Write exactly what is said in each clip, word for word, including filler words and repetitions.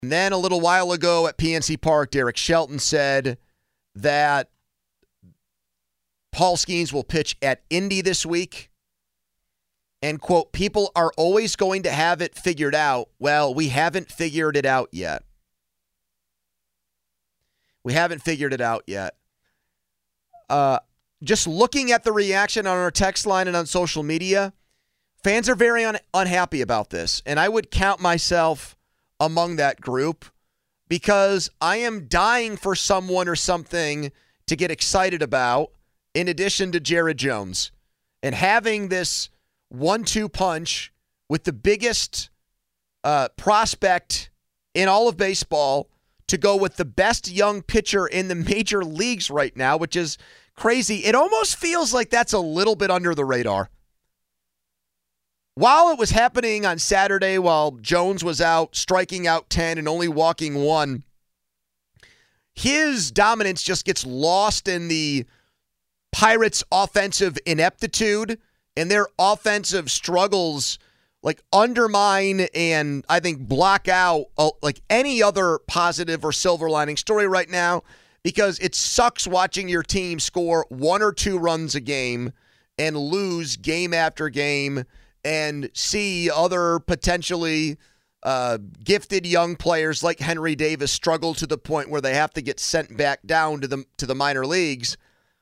And then a little while ago at P N C Park, Derek Shelton said that Paul Skeens will pitch at Indy this week. And, quote, people are always going to have it figured out. Well, we haven't figured it out yet. We haven't figured it out yet. Uh, just looking at the reaction on our text line and on social media, fans are very un- unhappy about this. And I would count myself among that group because I am dying for someone or something to get excited about in addition to Jared Jones. And having this one two punch with the biggest uh, prospect in all of baseball to go with the best young pitcher in the major leagues right now, which is crazy. It almost feels like that's a little bit under the radar. While it was happening on Saturday, while Jones was out striking out ten and only walking one, his dominance just gets lost in the Pirates' offensive ineptitude and their offensive struggles like undermine and I think block out uh, like any other positive or silver lining story right now, because it sucks watching your team score one or two runs a game and lose game after game and see other potentially uh, gifted young players like Henry Davis struggle to the point where they have to get sent back down to the to the minor leagues.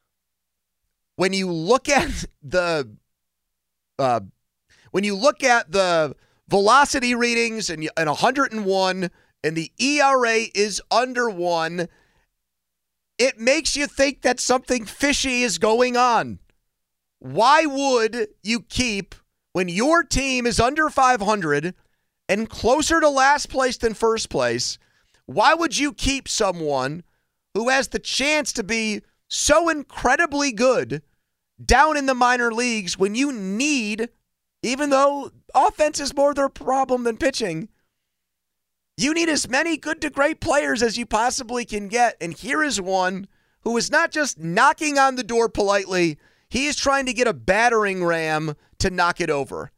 When you look at the uh, when you look at the velocity readings and, and one hundred one and the E R A is under one, it makes you think that something fishy is going on. Why would you keep, when your team is under five hundred and closer to last place than first place, why would you keep someone who has the chance to be so incredibly good down in the minor leagues when you need, even though offense is more their problem than pitching, you need as many good to great players as you possibly can get. And here is one who is not just knocking on the door politely, he is trying to get a battering ram to knock it over.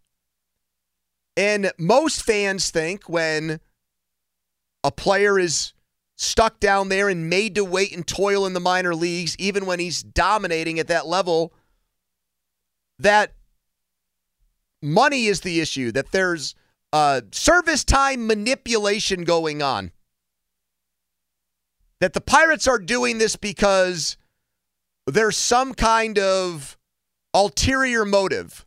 And most fans think when a player is stuck down there and made to wait and toil in the minor leagues, even when he's dominating at that level, that money is the issue, that there's uh, service time manipulation going on. That the Pirates are doing this because there's some kind of ulterior motive.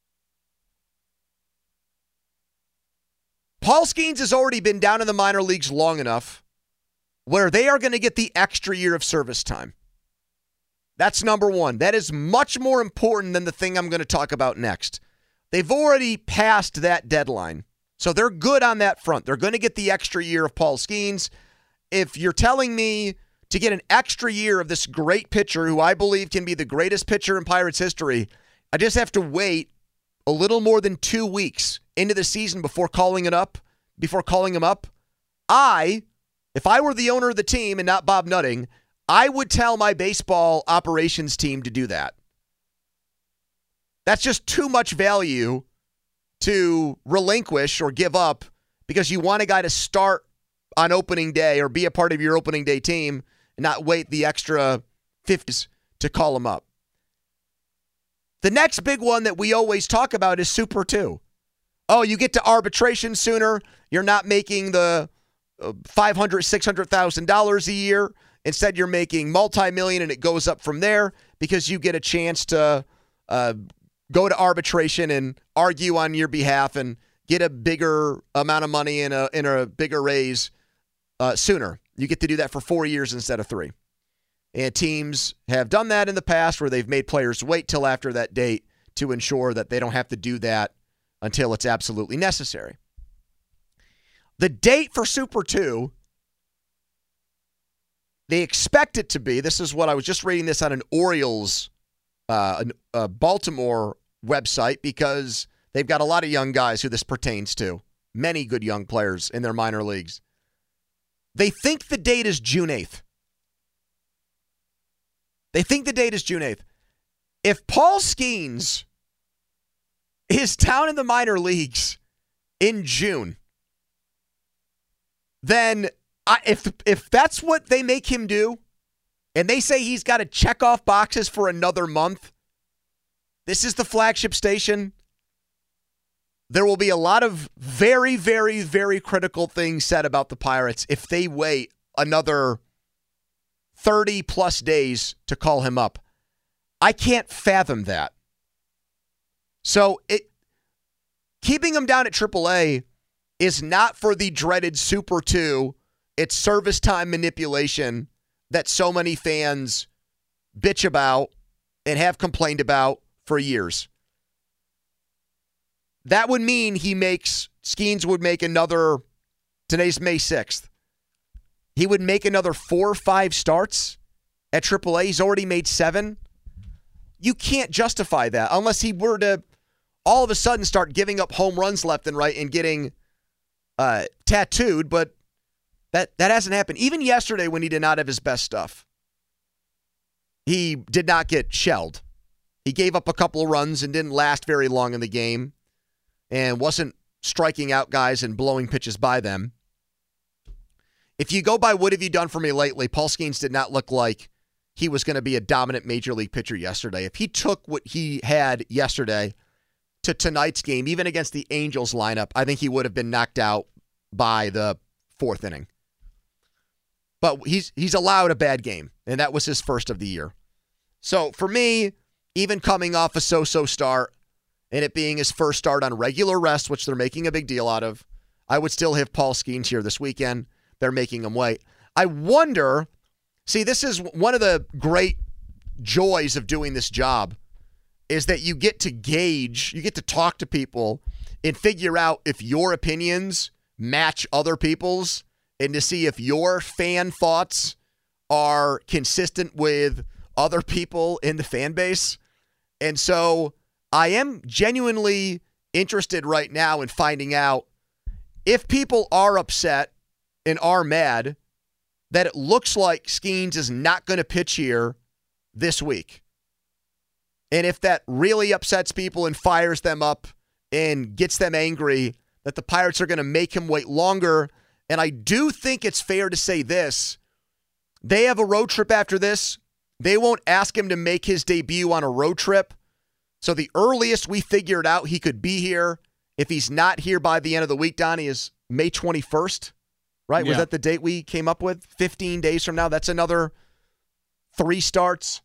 Paul Skeens has already been down in the minor leagues long enough where they are going to get the extra year of service time. That's number one. That is much more important than the thing I'm going to talk about next. They've already passed that deadline, so they're good on that front. They're going to get the extra year of Paul Skeens. If you're telling me to get an extra year of this great pitcher who I believe can be the greatest pitcher in Pirates history, I just have to wait a little more than two weeks into the season before calling it up, before calling him up, I, if I were the owner of the team and not Bob Nutting, I would tell my baseball operations team to do that. That's just too much value to relinquish or give up because you want a guy to start on opening day or be a part of your opening day team and not wait the extra fifties to call him up. The next big one that we always talk about is Super two. Oh, you get to arbitration sooner. You're not making the five hundred thousand dollars, six hundred thousand dollars a year. Instead, you're making multi-million and it goes up from there because you get a chance to uh, go to arbitration and argue on your behalf and get a bigger amount of money and a, and a bigger raise uh, sooner. You get to do that for four years instead of three. And teams have done that in the past where they've made players wait till after that date to ensure that they don't have to do that until it's absolutely necessary. The date for Super two, they expect it to be, this is what I was just reading this on an Orioles, uh, a, a Baltimore website, because they've got a lot of young guys who this pertains to. Many good young players in their minor leagues. They think the date is June eighth. They think the date is June eighth. If Paul Skeens is down in the minor leagues in June, then I, if if that's what they make him do, and they say he's got to check off boxes for another month, this is the flagship station. There will be a lot of very, very, very critical things said about the Pirates if they wait another thirty plus days to call him up. I can't fathom that. So it keeping him down at triple A is not for the dreaded Super two. It's service time manipulation that so many fans bitch about and have complained about for years. That would mean he makes, Skeens would make another, today's May sixth. He would make another four or five starts at triple A. He's already made seven. You can't justify that unless he were to all of a sudden start giving up home runs left and right and getting uh, tattooed, but that, that hasn't happened. Even yesterday when he did not have his best stuff, he did not get shelled. He gave up a couple of runs and didn't last very long in the game and wasn't striking out guys and blowing pitches by them. If you go by what have you done for me lately, Paul Skeens did not look like he was going to be a dominant major league pitcher yesterday. If he took what he had yesterday to tonight's game, even against the Angels lineup, I think he would have been knocked out by the fourth inning. But he's he's allowed a bad game, and that was his first of the year. So for me, even coming off a so-so start and it being his first start on regular rest, which they're making a big deal out of, I would still have Paul Skeens here this weekend. They're making him wait. I wonder, see, this is one of the great joys of doing this job, is that you get to gauge, you get to talk to people and figure out if your opinions match other people's and to see if your fan thoughts are consistent with other people in the fan base. And so I am genuinely interested right now in finding out if people are upset and are mad that it looks like Skeens is not going to pitch here this week. And if that really upsets people and fires them up and gets them angry, that the Pirates are going to make him wait longer. And I do think it's fair to say this. They have a road trip after this. They won't ask him to make his debut on a road trip. So the earliest we figured out he could be here, if he's not here by the end of the week, Donnie, is May twenty-first. Right? Yeah. Was that the date we came up with? fifteen days from now. That's another three starts.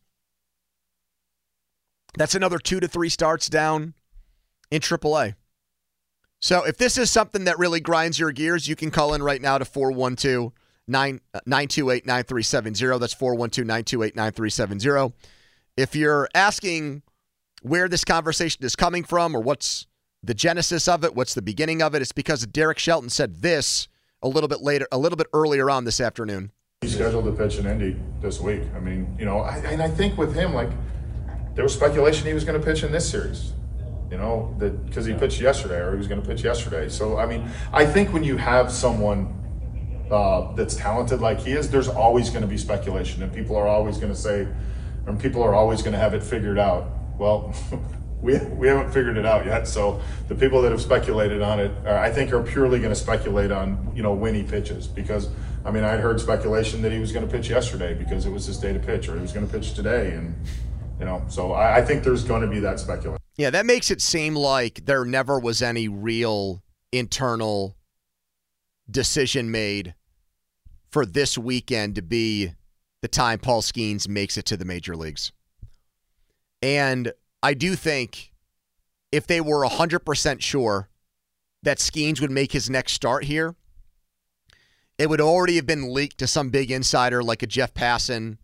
That's another two to three starts down in triple A. So if this is something that really grinds your gears, you can call in right now to four one two, nine two eight, nine three seven zero. That's four one two, nine two eight, nine three seven zero. If you're asking where this conversation is coming from or what's the genesis of it, what's the beginning of it, it's because Derek Shelton said this a little bit later, a little bit earlier on this afternoon. He's scheduled to pitch in Indy this week. I mean, you know, I, and I think with him, like, there was speculation he was going to pitch in this series, you know, that because he pitched yesterday or he was going to pitch yesterday. So, I mean, I think when you have someone uh, that's talented like he is, there's always going to be speculation, and people are always going to say, and people are always going to have it figured out. Well, we we haven't figured it out yet. So the people that have speculated on it, are, I think, are purely going to speculate on, you know, when he pitches. Because, I mean, I'd heard speculation that he was going to pitch yesterday because it was his day to pitch, or he was going to pitch today. And, you know, so I, I think there's going to be that speculation. Yeah, that makes it seem like there never was any real internal decision made for this weekend to be the time Paul Skeens makes it to the major leagues. And I do think if they were one hundred percent sure that Skeens would make his next start here, it would already have been leaked to some big insider like a Jeff Passan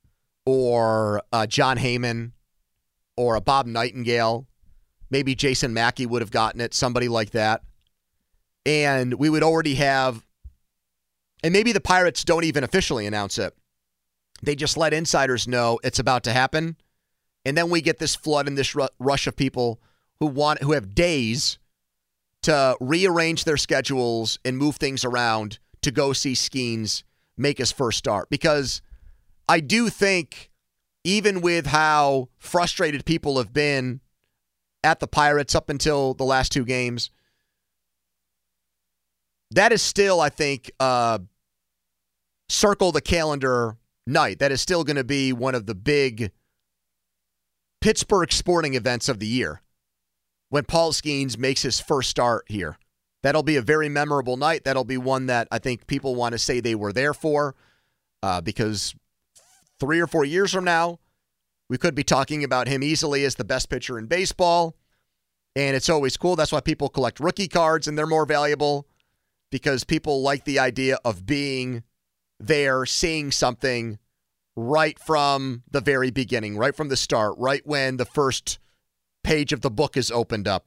or uh, John Heyman or a Bob Nightingale. Maybe Jason Mackey would have gotten it, somebody like that. And we would already have, and maybe the Pirates don't even officially announce it. They just let insiders know it's about to happen. And then we get this flood and this rush of people who want, who have days to rearrange their schedules and move things around to go see Skeens make his first start. Because I do think, even with how frustrated people have been at the Pirates up until the last two games, that is still, I think, uh, circle the calendar night. That is still going to be one of the big Pittsburgh sporting events of the year when Paul Skeens makes his first start here. That'll be a very memorable night. That'll be one that I think people want to say they were there for uh, because three or four years from now, we could be talking about him easily as the best pitcher in baseball. And it's always cool. That's why people collect rookie cards, and they're more valuable because people like the idea of being there, seeing something right from the very beginning, right from the start, right when the first page of the book is opened up.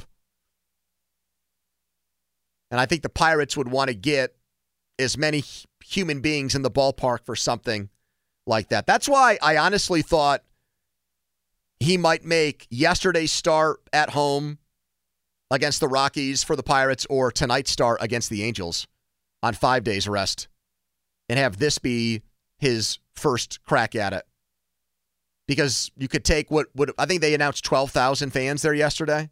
And I think the Pirates would want to get as many human beings in the ballpark for something like that. That's why I honestly thought he might make yesterday's start at home against the Rockies for the Pirates or tonight's start against the Angels on five days rest and have this be his first crack at it. Because you could take what would, I think they announced twelve thousand fans there yesterday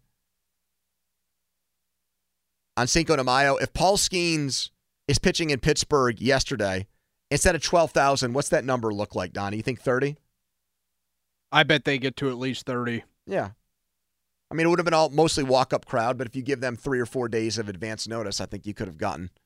on Cinco de Mayo. If Paul Skeens is pitching in Pittsburgh yesterday, instead of twelve thousand, what's that number look like, Donnie? You think thirty? I bet they get to at least thirty. Yeah. I mean, it would have been all mostly walk-up crowd, but if you give them three or four days of advance notice, I think you could have gotten